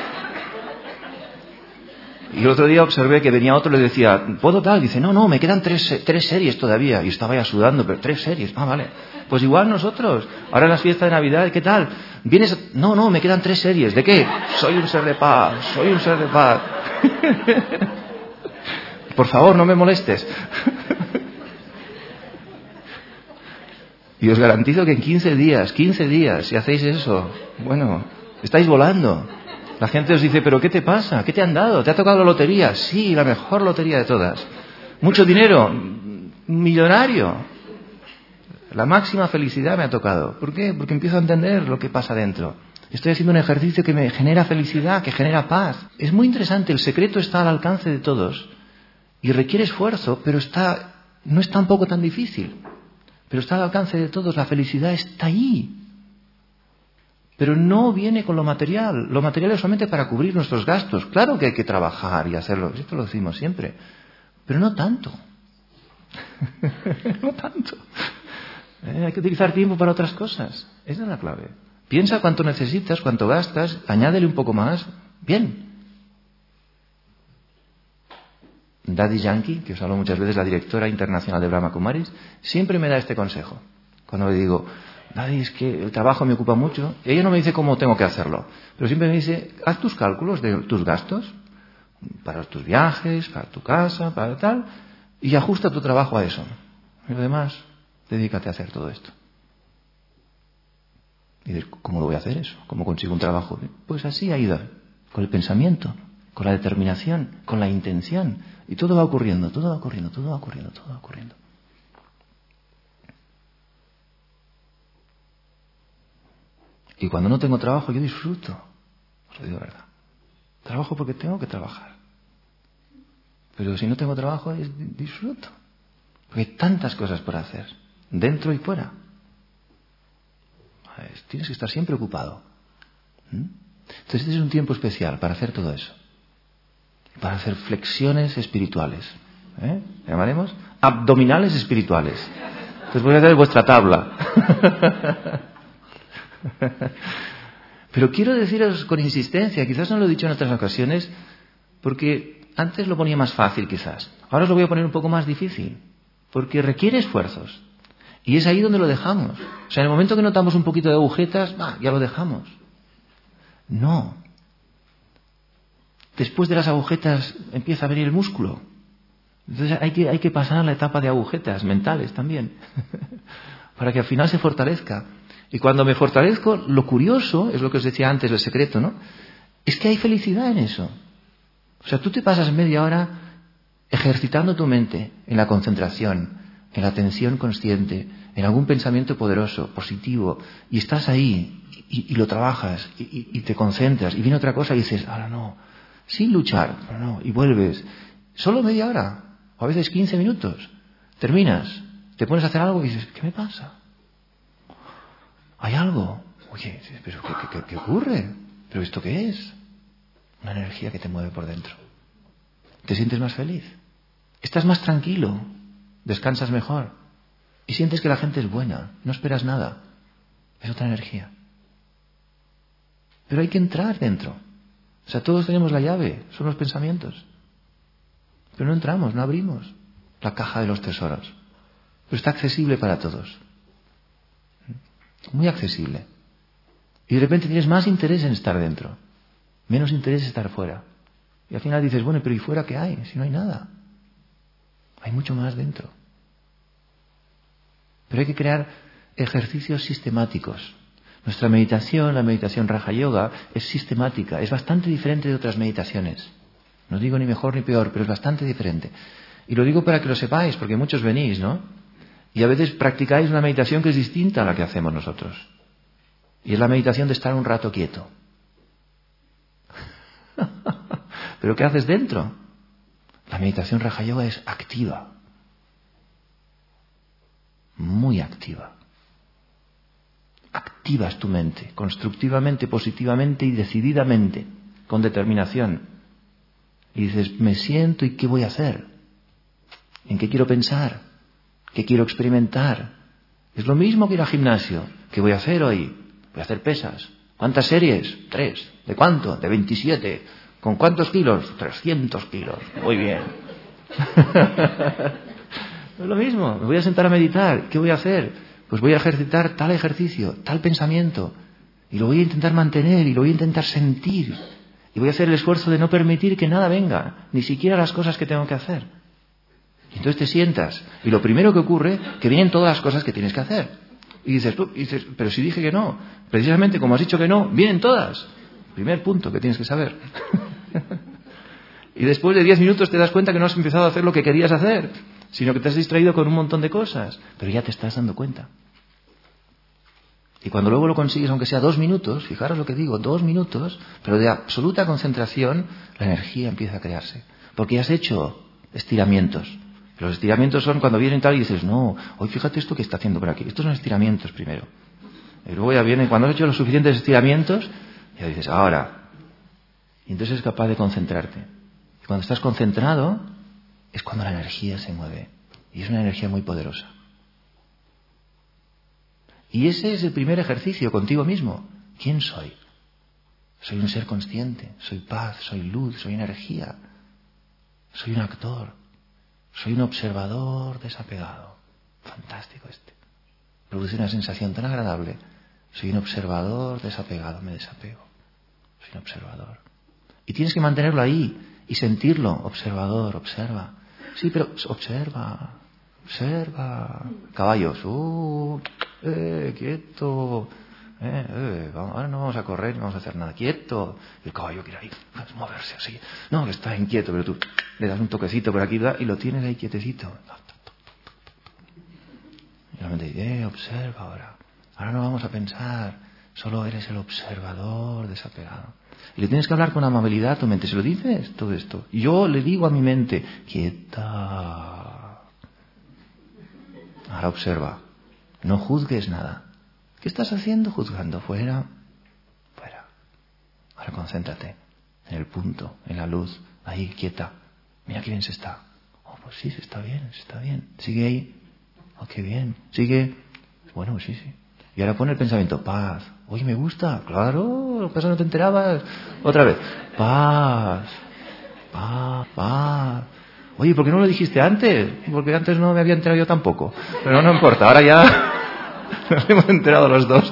[SPEAKER 1] Y el otro día observé que venía otro y le decía, ¿puedo tal? Dice, no, no, me quedan tres, tres series todavía. Y estaba ya sudando, pero tres series. Ah, vale. Pues igual nosotros. Ahora en las fiestas de Navidad, ¿qué tal? ¿Vienes? No, no, me quedan tres series. ¿De qué? Soy un ser de paz, soy un ser de paz. Por favor, no me molestes. Y os garantizo que en quince días, quince días, si hacéis eso, bueno, estáis volando. La gente os dice, ¿pero qué te pasa? ¿Qué te han dado? ¿Te ha tocado la lotería? Sí, la mejor lotería de todas. ¿Mucho dinero? Millonario. La máxima felicidad me ha tocado. ¿Por qué? Porque empiezo a entender lo que pasa dentro. Estoy haciendo un ejercicio que me genera felicidad, que genera paz. Es muy interesante, el secreto está al alcance de todos. Y requiere esfuerzo, pero está, no es tampoco tan difícil. Pero está al alcance de todos, la felicidad está ahí. Pero no viene con lo material. Lo material es solamente para cubrir nuestros gastos. Claro que hay que trabajar y hacerlo, esto lo decimos siempre. Pero no tanto. No tanto. Eh, hay que utilizar tiempo para otras cosas. Esa es la clave. Piensa cuánto necesitas, cuánto gastas, añádele un poco más. Bien. Daddy Yankee, que os hablo muchas veces, la directora internacional de Brahma Kumaris, siempre me da este consejo. Cuando le digo, Daddy, es que el trabajo me ocupa mucho. Ella no me dice cómo tengo que hacerlo, pero siempre me dice, haz tus cálculos de tus gastos, para tus viajes, para tu casa, para tal, y ajusta tu trabajo a eso. Y lo demás, dedícate a hacer todo esto. Y dices, ¿cómo lo voy a hacer eso? ¿Cómo consigo un trabajo? Pues así ha ido, con el pensamiento, con la determinación, con la intención. Y todo va ocurriendo, todo va ocurriendo, todo va ocurriendo, todo va ocurriendo. Y cuando no tengo trabajo, yo disfruto. Os lo digo verdad. Trabajo porque tengo que trabajar. Pero si no tengo trabajo, es disfruto. Porque hay tantas cosas por hacer, dentro y fuera. Tienes que estar siempre ocupado. ¿Mm? Entonces este es un tiempo especial para hacer todo eso. Para hacer flexiones espirituales. ¿Eh? ¿Llamaremos? Abdominales espirituales. Entonces voy a hacer vuestra tabla. Pero quiero deciros con insistencia, quizás no lo he dicho en otras ocasiones, porque antes lo ponía más fácil quizás. Ahora os lo voy a poner un poco más difícil. Porque requiere esfuerzos. Y es ahí donde lo dejamos. O sea, en el momento que notamos un poquito de agujetas, bah, ya lo dejamos. No. Después de las agujetas empieza a venir el músculo. Entonces hay que, hay que pasar a la etapa de agujetas mentales también. Para que al final se fortalezca. Y cuando me fortalezco, lo curioso, es lo que os decía antes, el secreto, ¿no? Es que hay felicidad en eso. O sea, tú te pasas media hora ejercitando tu mente en la concentración, en la atención consciente, en algún pensamiento poderoso, positivo, y estás ahí, y, y lo trabajas, y, y, y te concentras, y viene otra cosa y dices, ahora no, sin luchar, pero no, y vuelves, solo media hora, o a veces quince minutos, terminas, te pones a hacer algo y dices, ¿qué me pasa? ¿Hay algo? Oye, ¿pero qué, qué, qué ocurre? ¿Pero esto qué es? Una energía que te mueve por dentro. Te sientes más feliz, estás más tranquilo, descansas mejor y sientes que la gente es buena, no esperas nada, es otra energía. Pero hay que entrar dentro. O sea, todos tenemos la llave, son los pensamientos, pero no entramos, no abrimos la caja de los tesoros. Pero está accesible para todos, muy accesible. Y de repente tienes más interés en estar dentro, menos interés en estar fuera. Y al final dices, bueno, pero ¿y fuera qué hay? Si no hay nada. Hay mucho más dentro. Pero hay que crear ejercicios sistemáticos. Nuestra meditación, la meditación Raja Yoga, es sistemática, es bastante diferente de otras meditaciones. No digo ni mejor ni peor, pero es bastante diferente. Y lo digo para que lo sepáis, porque muchos venís, ¿no? Y a veces practicáis una meditación que es distinta a la que hacemos nosotros. Y es la meditación de estar un rato quieto. ¿Pero qué haces dentro? La meditación Raja Yoga es activa. Muy activa. Activas tu mente, constructivamente, positivamente y decididamente, con determinación. Y dices, me siento y ¿qué voy a hacer? ¿En qué quiero pensar? ¿Qué quiero experimentar? Es lo mismo que ir al gimnasio. ¿Qué voy a hacer hoy? Voy a hacer pesas. ¿Cuántas series? Tres. ¿De cuánto? De veintisiete. ¿Con cuántos kilos? trescientos kilos. Muy bien. Es lo mismo. Me voy a sentar a meditar. ¿Qué voy a hacer? Pues voy a ejercitar tal ejercicio, tal pensamiento. Y lo voy a intentar mantener y lo voy a intentar sentir. Y voy a hacer el esfuerzo de no permitir que nada venga, ni siquiera las cosas que tengo que hacer. Y entonces te sientas. Y lo primero que ocurre, que vienen todas las cosas que tienes que hacer. Y dices tú, y dices, pero si dije que no. Precisamente como has dicho que no, vienen todas. Primer punto que tienes que saber. Y después de diez minutos te das cuenta que no has empezado a hacer lo que querías hacer, sino que te has distraído con un montón de cosas. Pero ya te estás dando cuenta. Y cuando luego lo consigues, aunque sea dos minutos, fijaros lo que digo, dos minutos, pero de absoluta concentración, la energía empieza a crearse. Porque has hecho estiramientos. Los estiramientos son cuando vienen tal y dices, no, hoy fíjate esto que está haciendo por aquí. Estos son estiramientos primero. Y luego ya viene, cuando has hecho los suficientes estiramientos, ya dices, ahora. Y entonces es capaz de concentrarte. Y cuando estás concentrado, es cuando la energía se mueve. Y es una energía muy poderosa. Y ese es el primer ejercicio contigo mismo. ¿Quién soy? Soy un ser consciente, soy paz, soy luz, soy energía. Soy un actor, soy un observador desapegado. Fantástico este. Produce una sensación tan agradable. Soy un observador desapegado, me desapego. Soy un observador. Y tienes que mantenerlo ahí y sentirlo. Observador, observa. Sí, pero observa, observa. Caballos, uh, eh, quieto. Eh, eh, vamos, ahora no vamos a correr ni vamos a hacer nada. Quieto. Y el caballo quiere ahí moverse así. No, que está inquieto, pero tú le das un toquecito por aquí y lo tienes ahí quietecito. Y la mente dice, eh, observa ahora. Ahora no vamos a pensar. Solo eres el observador desapegado. Y le tienes que hablar con amabilidad a tu mente. ¿Se lo dices todo esto? Y yo le digo a mi mente, quieta. Ahora observa. No juzgues nada. ¿Qué estás haciendo juzgando? Fuera, fuera. Ahora concéntrate en el punto, en la luz, ahí, quieta. Mira qué bien se está. Oh, pues sí, se está bien, se está bien. Sigue ahí. Oh, qué bien. Sigue. Bueno, pues sí, sí. Y ahora pone el pensamiento, paz. Oye, me gusta. Claro, lo que pasa no te enterabas. Otra vez. Paz. Paz, paz. Oye, ¿por qué no lo dijiste antes? Porque antes no me había enterado yo tampoco. Pero no importa, ahora ya... Nos hemos enterado los dos.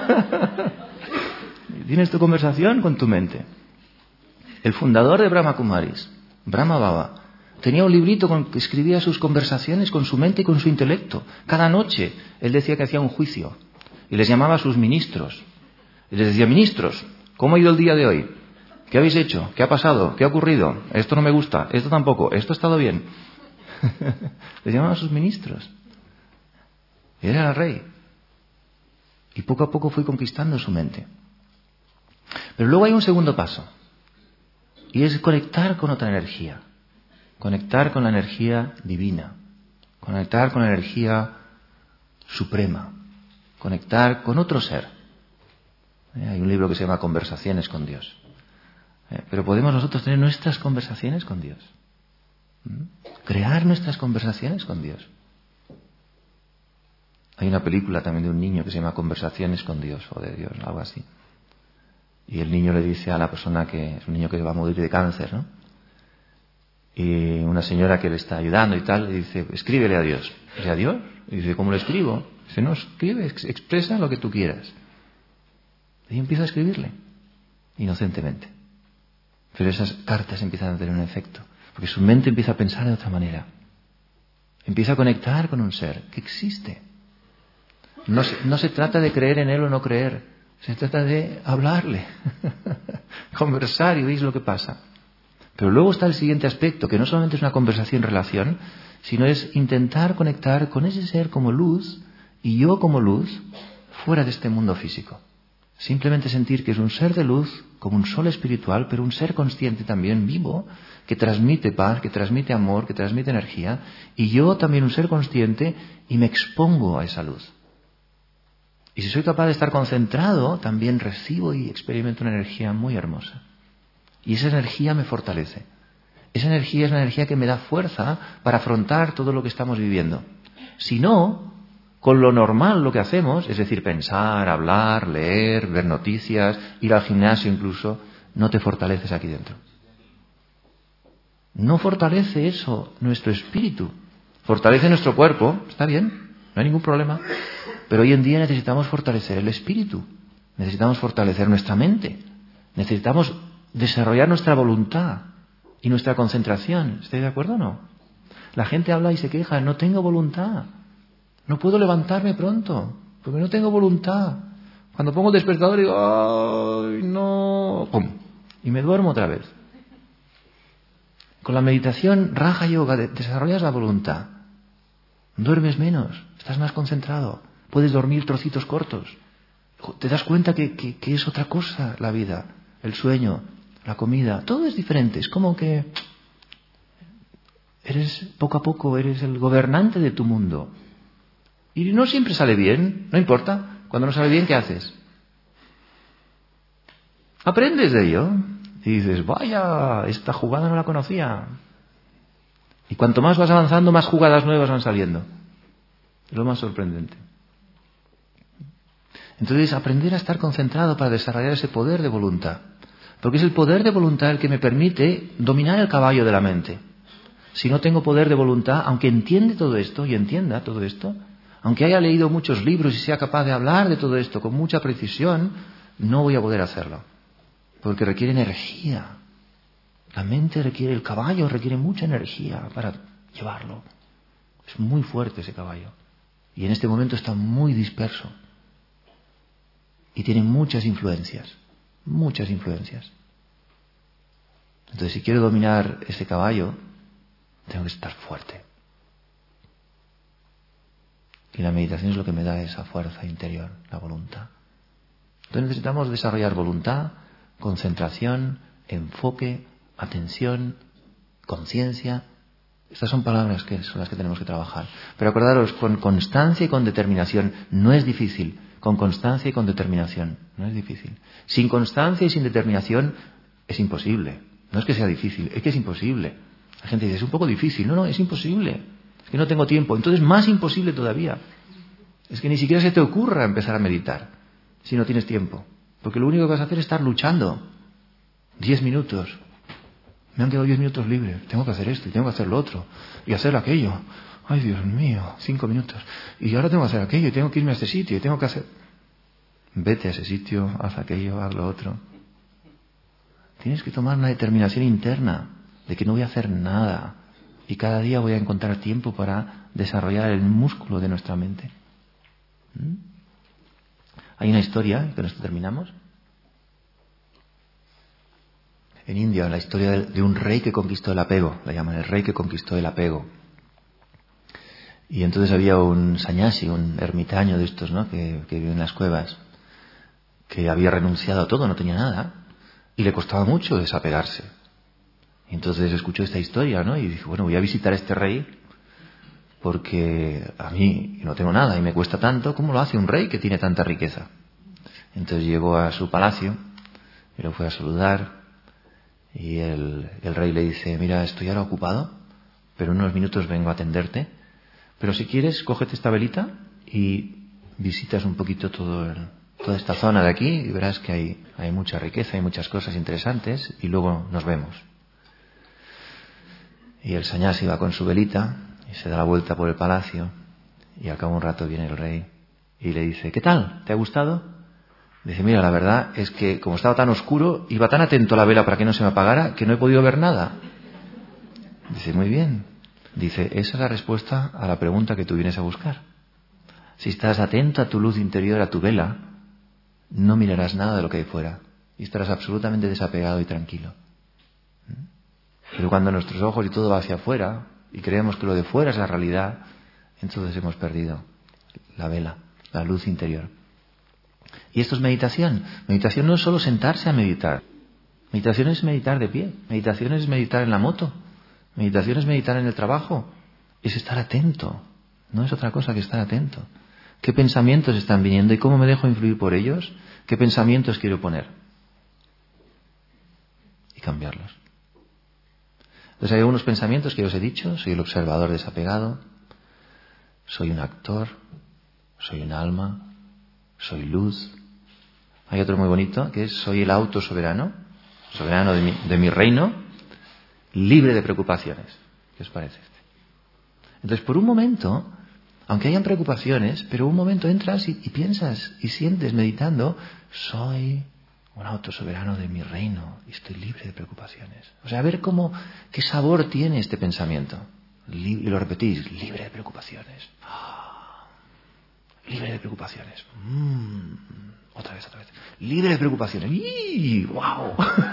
[SPEAKER 1] Tienes tu conversación con tu mente. El fundador de Brahma Kumaris, Brahma Baba, tenía un librito con que escribía sus conversaciones con su mente y con su intelecto. Cada noche él decía que hacía un juicio y les llamaba a sus ministros. Y les decía, ministros, ¿cómo ha ido el día de hoy? ¿Qué habéis hecho? ¿Qué ha pasado? ¿Qué ha ocurrido? Esto no me gusta, esto tampoco, esto ha estado bien. Les llamaba a sus ministros. Y él era el rey. Y poco a poco fue conquistando su mente. Pero luego hay un segundo paso. Y es conectar con otra energía. Conectar con la energía divina. Conectar con la energía suprema. Conectar con otro ser. ¿Eh? Hay un libro que se llama Conversaciones con Dios. ¿Eh? Pero podemos nosotros tener nuestras conversaciones con Dios. ¿Mm? Crear nuestras conversaciones con Dios. Hay una película también de un niño que se llama Conversaciones con Dios o de Dios, algo así. Y el niño le dice a la persona que es un niño que va a morir de cáncer, ¿no? Y una señora que le está ayudando y tal, le dice, escríbele a Dios. ¿Dice a Dios? Y dice, ¿cómo lo escribo? Dice, no, escribe, expresa lo que tú quieras. Y empieza a escribirle, inocentemente. Pero esas cartas empiezan a tener un efecto, porque su mente empieza a pensar de otra manera. Empieza a conectar con un ser que existe. No se, no se trata de creer en él o no creer, se trata de hablarle, conversar y veis lo que pasa. Pero luego está el siguiente aspecto, que no solamente es una conversación-relación, sino es intentar conectar con ese ser como luz y yo como luz fuera de este mundo físico. Simplemente sentir que es un ser de luz, como un sol espiritual, pero un ser consciente también, vivo, que transmite paz, que transmite amor, que transmite energía, y yo también un ser consciente y me expongo a esa luz. Y si soy capaz de estar concentrado, también recibo y experimento una energía muy hermosa. Y esa energía me fortalece. Esa energía es una energía que me da fuerza para afrontar todo lo que estamos viviendo. Si no, con lo normal lo que hacemos, es decir, pensar, hablar, leer, ver noticias, ir al gimnasio incluso, no te fortaleces aquí dentro. No fortalece eso nuestro espíritu. Fortalece nuestro cuerpo, está bien, no hay ningún problema. Pero hoy en día necesitamos fortalecer el espíritu, necesitamos fortalecer nuestra mente, necesitamos desarrollar nuestra voluntad y nuestra concentración. ¿Estáis de acuerdo o no? La gente habla y se queja, no tengo voluntad, no puedo levantarme pronto, porque no tengo voluntad. Cuando pongo el despertador digo, ¡ay, no! ¡Pum! Y me duermo otra vez. Con la meditación Raja Yoga desarrollas la voluntad, duermes menos, estás más concentrado. Puedes dormir trocitos cortos. Te das cuenta que, que, que es otra cosa la vida, el sueño, la comida, todo es diferente. Es como que eres, poco a poco, eres el gobernante de tu mundo. Y no siempre sale bien, no importa. Cuando no sale bien, ¿qué haces? Aprendes de ello y dices, vaya, esta jugada no la conocía. Y cuanto más vas avanzando, más jugadas nuevas van saliendo. Es lo más sorprendente. Entonces, aprender a estar concentrado para desarrollar ese poder de voluntad. Porque es el poder de voluntad el que me permite dominar el caballo de la mente. Si no tengo poder de voluntad, aunque entiende todo esto y entienda todo esto, aunque haya leído muchos libros y sea capaz de hablar de todo esto con mucha precisión, no voy a poder hacerlo. Porque requiere energía. La mente requiere, el caballo requiere mucha energía para llevarlo. Es muy fuerte ese caballo. Y en este momento está muy disperso. Y tiene muchas influencias. Muchas influencias. Entonces, si quiero dominar ese caballo, tengo que estar fuerte. Y la meditación es lo que me da esa fuerza interior, la voluntad. Entonces necesitamos desarrollar voluntad, concentración, enfoque, atención, conciencia. Estas son palabras que son las que tenemos que trabajar. Pero acordaros, con constancia y con determinación. No es difícil. Con constancia y con determinación. No es difícil. Sin constancia y sin determinación es imposible. No es que sea difícil, es que es imposible. La gente dice, es un poco difícil. No, no, es imposible. Es que no tengo tiempo. Entonces, más imposible todavía. Es que ni siquiera se te ocurra empezar a meditar si no tienes tiempo. Porque lo único que vas a hacer es estar luchando. Diez minutos. Me han quedado diez minutos libres. Tengo que hacer esto y tengo que hacer lo otro. Y hacer aquello. Ay, Dios mío, cinco minutos. Y ahora tengo que hacer aquello y tengo que irme a este sitio y tengo que hacer... Vete a ese sitio, haz aquello, haz lo otro. Tienes que tomar una determinación interna de que no voy a hacer nada. Y cada día voy a encontrar tiempo para desarrollar el músculo de nuestra mente. ¿Mm? Hay una historia, y con esto terminamos. En India, la historia de un rey que conquistó el apego. La llaman el rey que conquistó el apego. Y entonces había un sanyasi, un ermitaño de estos, ¿no? Que, que vive en las cuevas, que había renunciado a todo, no tenía nada, y le costaba mucho desapegarse. Y entonces escuchó esta historia, ¿no? Y dijo, bueno, voy a visitar a este rey, porque a mí no tengo nada y me cuesta tanto, ¿cómo lo hace un rey que tiene tanta riqueza? Entonces llegó a su palacio y lo fue a saludar, y el, el rey le dice, mira, estoy ahora ocupado, pero en unos minutos vengo a atenderte. Pero si quieres, cógete esta velita y visitas un poquito todo el, toda esta zona de aquí y verás que hay, hay mucha riqueza, hay muchas cosas interesantes y luego nos vemos. Y el sanyasi va con su velita y se da la vuelta por el palacio y al cabo de un rato viene el rey y le dice, ¿qué tal? ¿Te ha gustado? Dice, mira, la verdad es que como estaba tan oscuro, iba tan atento a la vela para que no se me apagara que no he podido ver nada. Dice, muy bien. Dice, esa es la respuesta a la pregunta que tú vienes a buscar. Si estás atento a tu luz interior, a tu vela, no mirarás nada de lo que hay fuera y estarás absolutamente desapegado y tranquilo. Pero cuando nuestros ojos y todo va hacia afuera y creemos que lo de fuera es la realidad, entonces hemos perdido la vela, la luz interior. Y esto es meditación. Meditación no es solo sentarse a meditar. Meditación es meditar de pie. Meditación es meditar en la moto. Meditación es meditar en el trabajo. Es estar atento. No es otra cosa que estar atento. ¿Qué pensamientos están viniendo y cómo me dejo influir por ellos? ¿Qué pensamientos quiero poner? Y cambiarlos. Entonces hay algunos pensamientos que os he dicho. Soy el observador desapegado. Soy un actor. Soy un alma. Soy luz. Hay otro muy bonito que es soy el auto soberano. Soberano de mi, de mi reino. Libre de preocupaciones. ¿Qué os parece? Entonces, por un momento, aunque hayan preocupaciones, pero un momento entras y, y piensas y sientes meditando, soy un autosoberano de mi reino y estoy libre de preocupaciones. O sea, a ver cómo, qué sabor tiene este pensamiento. Y lo repetís, libre de preocupaciones. Ah, libre de preocupaciones. Mm, otra vez, otra vez. Libre de preocupaciones. ¡Y, wow!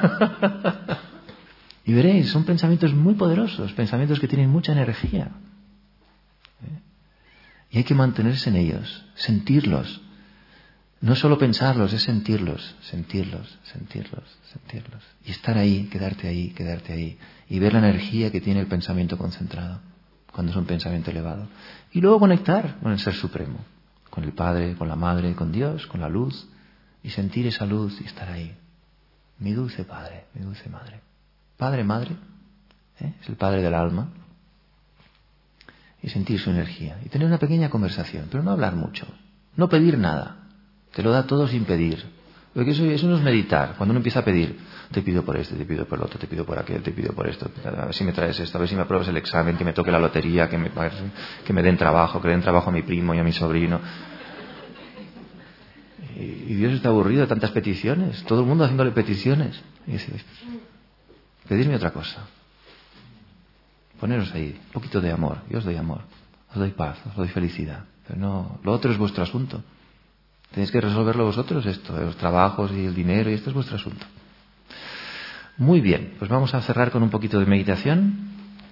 [SPEAKER 1] Y veréis, son pensamientos muy poderosos, pensamientos que tienen mucha energía. ¿Eh? Y hay que mantenerse en ellos, sentirlos. No es solo pensarlos, es sentirlos, sentirlos, sentirlos, sentirlos. Y estar ahí, quedarte ahí, quedarte ahí. Y ver la energía que tiene el pensamiento concentrado, cuando es un pensamiento elevado. Y luego conectar con el Ser Supremo, con el Padre, con la Madre, con Dios, con la luz. Y sentir esa luz y estar ahí. Mi dulce Padre, mi dulce Madre. Padre, Madre, ¿eh? Es el Padre del alma. Y sentir su energía. Y tener una pequeña conversación, pero no hablar mucho. No pedir nada. Te lo da todo sin pedir. Porque eso, eso no es meditar. Cuando uno empieza a pedir, te pido por este, te pido por el otro, te pido por aquel, te pido por esto, a ver si me traes esto, a ver si me apruebas el examen, que me toque la lotería, que me, que me den trabajo, que le den trabajo a mi primo y a mi sobrino. Y, y Dios está aburrido de tantas peticiones. Todo el mundo haciéndole peticiones. Y dice, pedirme otra cosa. Poneros ahí, un poquito de amor. Yo os doy amor, os doy paz, os doy felicidad. Pero no, lo otro es vuestro asunto. Tenéis que resolverlo vosotros esto, los trabajos y el dinero, y esto es vuestro asunto. Muy bien, pues vamos a cerrar con un poquito de meditación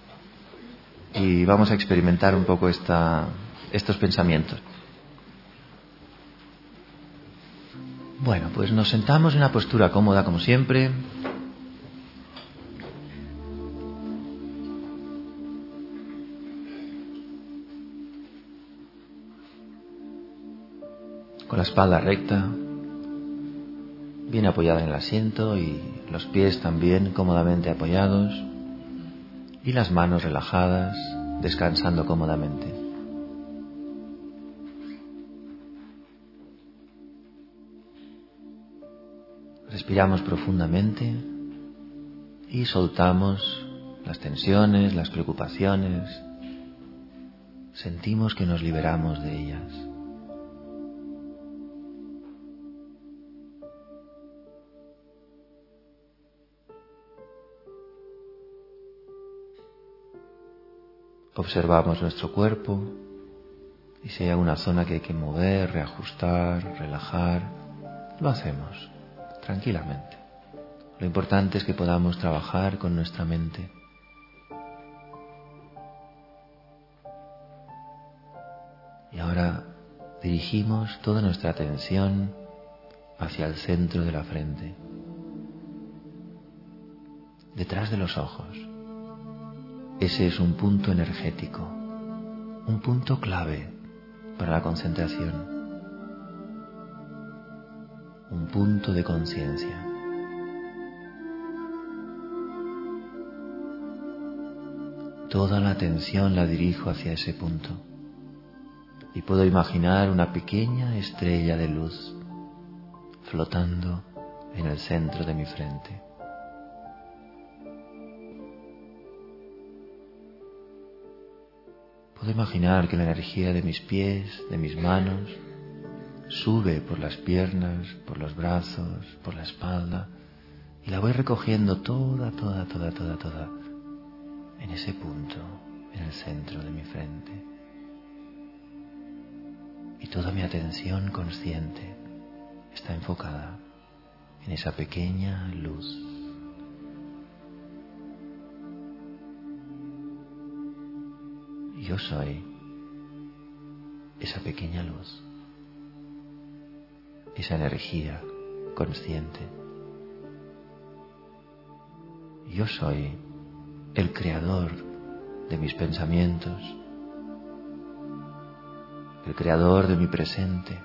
[SPEAKER 1] y vamos a experimentar un poco esta, estos pensamientos. Bueno, pues nos sentamos en una postura cómoda como siempre. Con la espalda recta, bien apoyada en el asiento y los pies también cómodamente apoyados y las manos relajadas, descansando cómodamente. Respiramos profundamente y soltamos las tensiones, las preocupaciones. Sentimos que nos liberamos de ellas. Observamos nuestro cuerpo y si hay alguna zona que hay que mover, reajustar, relajar, lo hacemos tranquilamente. Lo importante es que podamos trabajar con nuestra mente. Y ahora dirigimos toda nuestra atención hacia el centro de la frente, detrás de los ojos. Ese es un punto energético, un punto clave para la concentración, un punto de conciencia. Toda la atención la dirijo hacia ese punto y puedo imaginar una pequeña estrella de luz flotando en el centro de mi frente. Puedo imaginar que la energía de mis pies, de mis manos, sube por las piernas, por los brazos, por la espalda y la voy recogiendo toda, toda, toda, toda, toda en ese punto, en el centro de mi frente. Y toda mi atención consciente está enfocada en esa pequeña luz. Yo soy esa pequeña luz, esa energía consciente. Yo soy el creador de mis pensamientos, el creador de mi presente.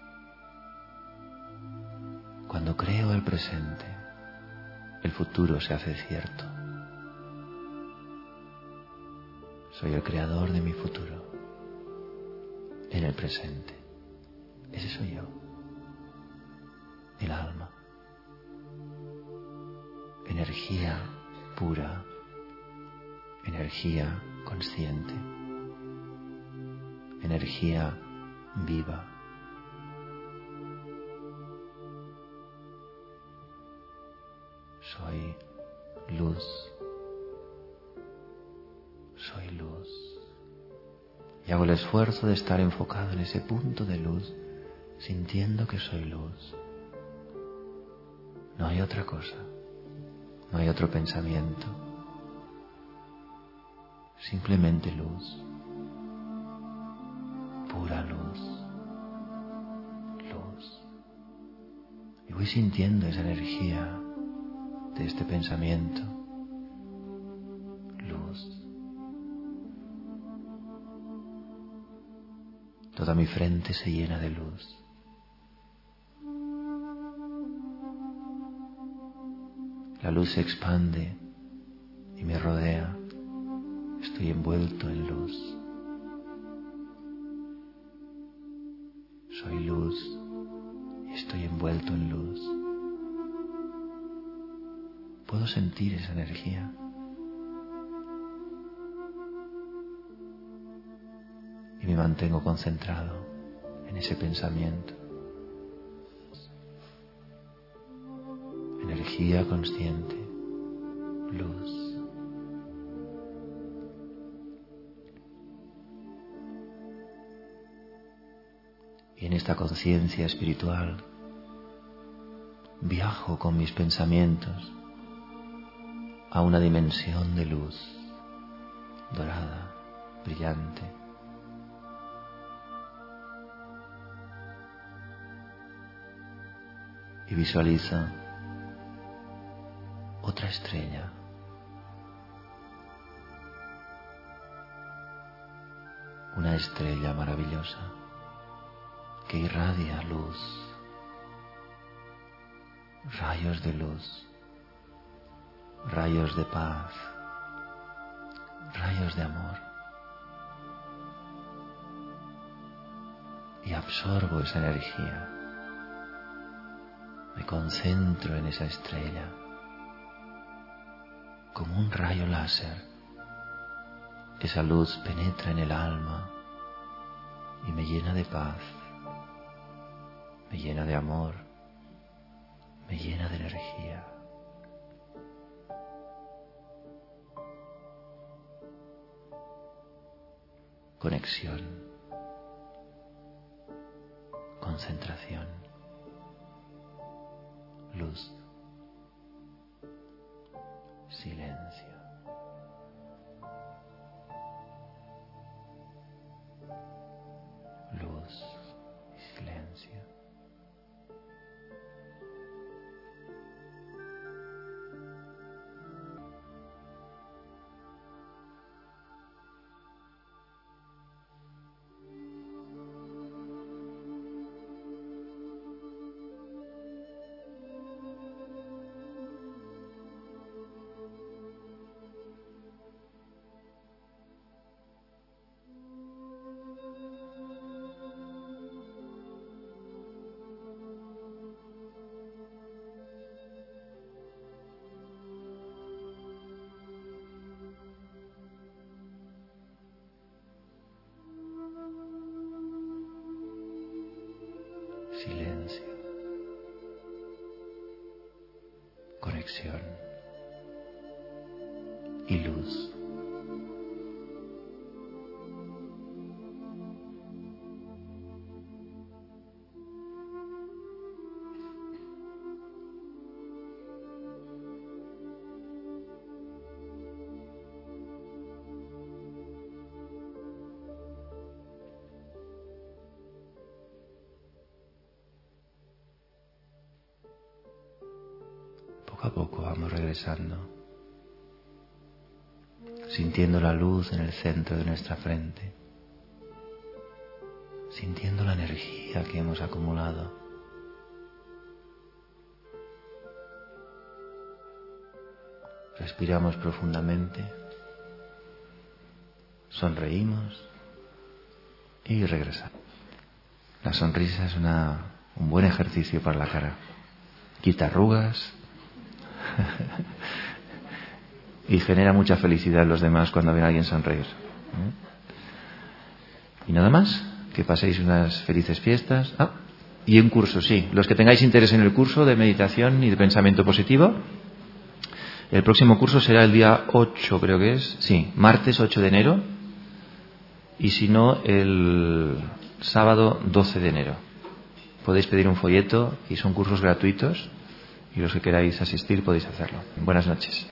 [SPEAKER 1] Cuando creo el presente, el futuro se hace cierto. Soy el creador de mi futuro en el presente. Ese soy yo, el alma, energía pura, energía consciente, energía viva. Soy luz. Soy luz. Y hago el esfuerzo de estar enfocado en ese punto de luz, sintiendo que soy luz. No hay otra cosa, no hay otro pensamiento. Simplemente luz, pura luz, luz. voy sintiendo esa energía de este pensamiento. Luz. Toda mi frente se llena de luz. La luz se expande y me rodea. Estoy envuelto en luz. Soy luz y estoy envuelto en luz. Puedo sentir esa energía. Y me mantengo concentrado en ese pensamiento. Energía consciente, luz. Y en esta conciencia espiritual viajo con mis pensamientos a una dimensión de luz dorada, brillante. Y visualizo otra estrella. Una estrella maravillosa que irradia luz, rayos de luz, rayos de paz, rayos de amor. Y absorbo esa energía. Me concentro en esa estrella como un rayo láser. Esa luz penetra en el alma y me llena de paz, me llena de amor, me llena de energía. Conexión, concentración, luz, silencio. Luz y silencio. Silencio, conexión y luz. Poco a poco vamos regresando, sintiendo la luz en el centro de nuestra frente, sintiendo la energía que hemos acumulado. Respiramos profundamente, sonreímos y regresamos. La sonrisa es una, un buen ejercicio para la cara. Quita arrugas y genera mucha felicidad en los demás cuando ven a alguien sonreír. Y nada más, que paséis unas felices fiestas. Ah, y un curso, sí. Los que tengáis interés en el curso de meditación y de pensamiento positivo, el próximo curso será el día ocho, creo que es. Sí, martes ocho de enero. Y si no, el sábado doce de enero. Podéis pedir un folleto y son cursos gratuitos. Y los que queráis asistir podéis hacerlo. Buenas noches.